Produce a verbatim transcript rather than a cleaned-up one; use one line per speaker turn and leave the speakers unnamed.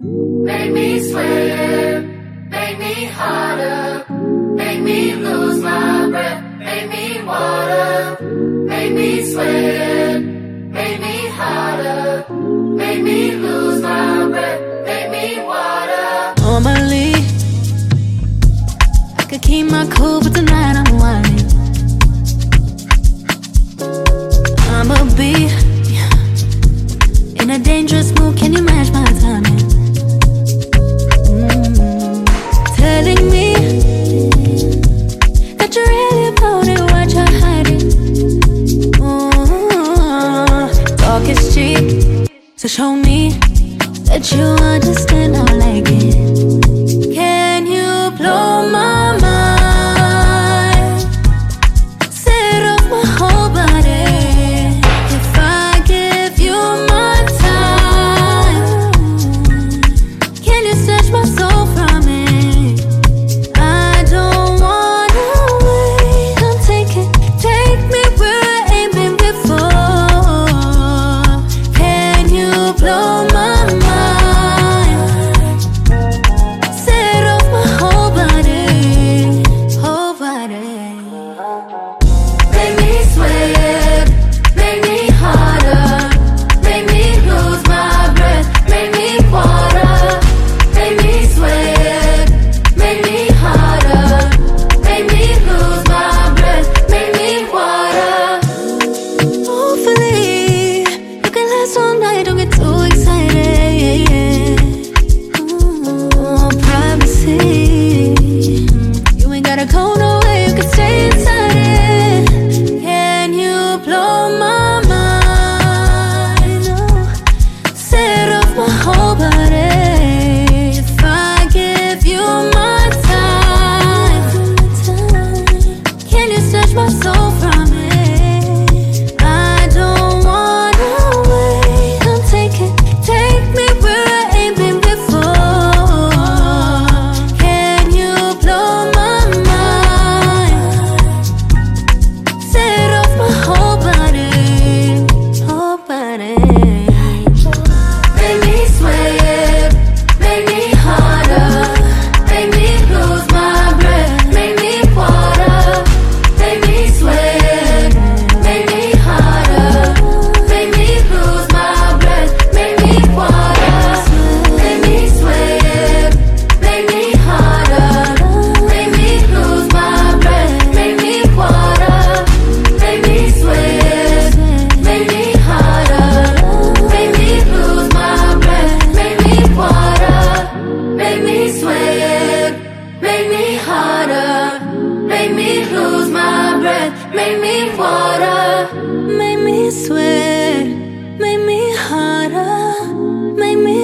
Make me sweat, make me harder, make me lose my breath, make me water, make me sweat, make me harder, make me lose my breath, make me water.
Normally, I could keep my cool, but tonight I'm whining. I'ma be in a dangerous mood, can you match my timing? Mm-hmm. Telling me that you're really about it, what you're hiding. Ooh, talk is cheap, so show me that you understand I like it. Can you blow my mind? Set off my whole body. If I give you my time, can you snatch my soul from it? I don't wanna wait. Come take it, take me where I ain't been before. Can you blow my mind? Set off my whole body, whole body.
Make me sweat, make me harder, make me lose my breath, make me water, make me sweat, make me harder, make me lose my breath, make me water.
Hopefully, you can last all night, don't get too excited. Ooh, privacy. You ain't gotta go nowhere, you can stay inside it. Can you blow my mind? Oh, set off my whole body. If I give you my time, can you snatch my soul from it? I don't wanna wait. Come take it, take me where I ain't been before. Can you blow my mind? Set off my whole body, whole body.
Make me sweat, make me harder, make me lose my breath, make me water, make me sweat, make me harder, make me lose my breath, make me water, make me sweat, make me harder, make me lose my breath, make me water, make me sweat, make me harder, make me lose my breath, make me water, make me sweat, make me harder, make me lose my breath, make me water.
Make me sweat, make me harder, make me